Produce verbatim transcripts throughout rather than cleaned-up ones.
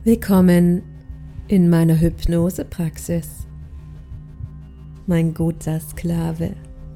Willkommen in meiner Hypnosepraxis, mein guter Sklave.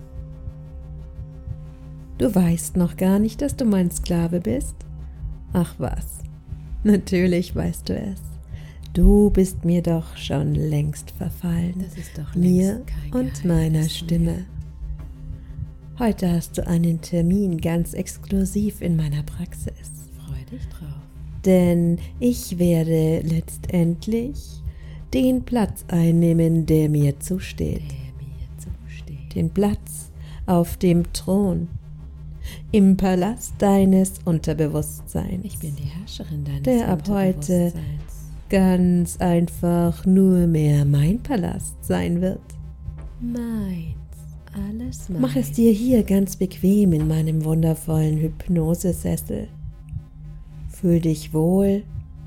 Du weißt noch gar nicht, dass du mein Sklave bist? Ach was, natürlich weißt du es. Du bist mir doch schon längst verfallen, Das ist doch mir längst kein und meiner Geheimnis Stimme. mehr. Heute hast du einen Termin ganz exklusiv in meiner Praxis. Freu dich drauf. Denn ich werde letztendlich den Platz einnehmen, der mir zusteht. Der mir zusteht. Den Platz auf dem Thron, im Palast deines Unterbewusstseins. Ich bin die Herrscherin deines Der ab heute Unterbewusstseins. ganz einfach nur mehr mein Palast sein wird. Meins. Alles meins. Mach es dir hier ganz bequem in meinem wundervollen Hypnosesessel. Fühl dich wohl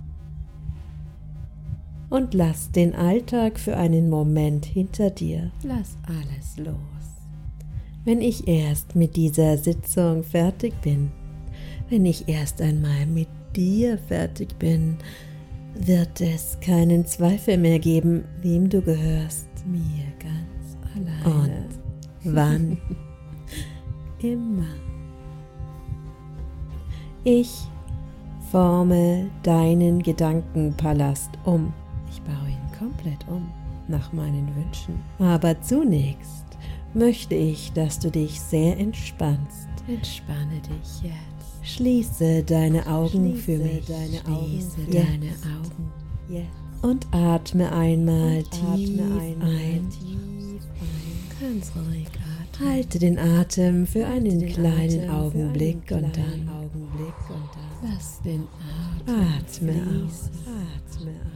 und lass den Alltag für einen Moment hinter dir. Lass alles los. Wenn ich erst mit dieser Sitzung fertig bin, wenn ich erst einmal mit dir fertig bin, wird es keinen Zweifel mehr geben, wem du gehörst. Mir ganz alleine. Und wann? Immer. Ich forme deinen Gedankenpalast um. Ich baue ihn komplett um, nach meinen Wünschen. Aber zunächst möchte ich, dass du dich sehr entspannst. Entspanne dich jetzt. Schließe deine Augen Schließe für mich. deine Schließe Augen. jetzt. Deine Augen. Jetzt. Und atme einmal Und tief atme einmal ein. tief ein. Ganz ruhig atmen. Halte den Atem für Halte einen den kleinen Atem für Augenblick einen und kleinen dann Augenblick und dann lass den Atem atme fließen. aus. Atme aus.